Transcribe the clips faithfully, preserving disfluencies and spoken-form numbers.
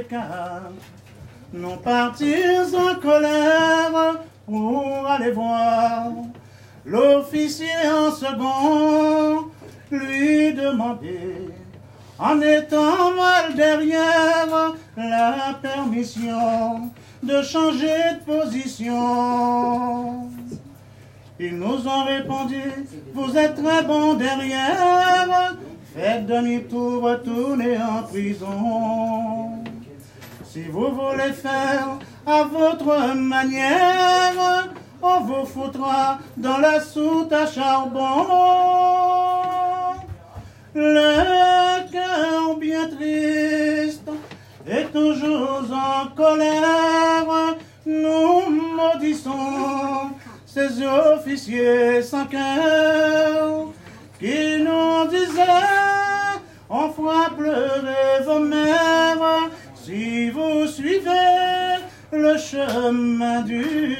cas. Nous partîmes en colère pour aller voir l'officier en second, lui demander, en étant mal derrière, la permission de changer de position. Ils nous ont répondu, vous êtes très bons derrière, faites demi-tour, retournez en prison. Si vous voulez faire à votre manière, on vous foutra dans la soute à charbon. Le cœur bien triste et toujours en colère, nous maudissons ces officiers sans cœur qui nous disaient, on fera pleurer vos mères si vous suivez le chemin du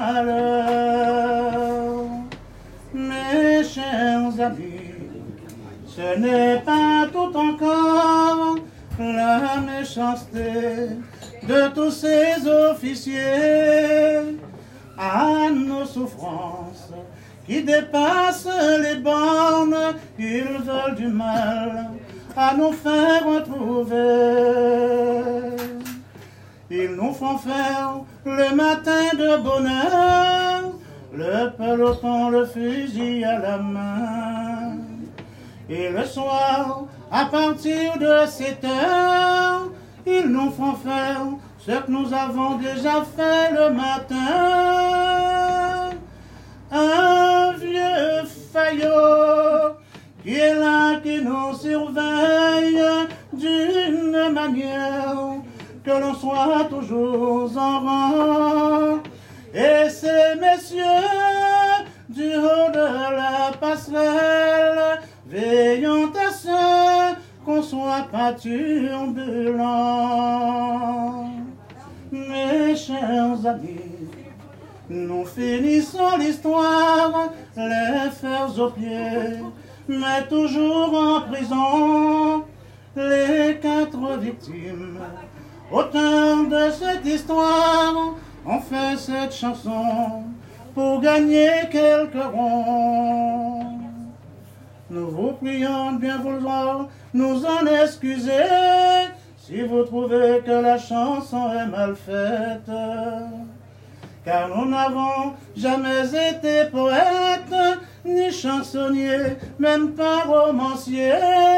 malheur. Mes chers amis, ce n'est pas tout encore la méchanceté de tous ces officiers à nos souffrances qui dépassent les bornes. Ils veulent du mal à nous faire retrouver. Ils nous font faire le matin de bonheur, le peloton, le fusil à la main. Et le soir, à partir de sept heures, ils nous font faire ce que nous avons déjà fait le matin. Un vieux faillot qui est là, qui nous surveille d'une manière que l'on soit toujours en rang. Et ces messieurs du haut de la passerelle veillons à ce qu'on soit pas turbulent. Mes chers amis, nous finissons l'histoire, les fers aux pieds, mais toujours en prison. Les quatre victimes, auteurs de cette histoire, ont fait cette chanson pour gagner quelques ronds. Nous vous prions de bien vouloir nous en excuser si vous trouvez que la chanson est mal faite. Car nous n'avons jamais été poètes, ni chansonniers, même pas romanciers.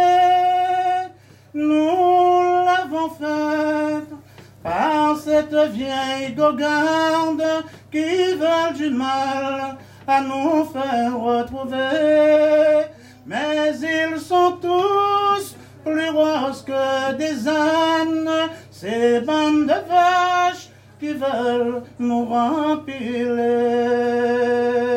Nous l'avons faite par cette vieille gogarde qui veut du mal à nous faire retrouver. Mais ils sont tous plus roses que des ânes, ces bandes de vaches qui veulent nous rempiler.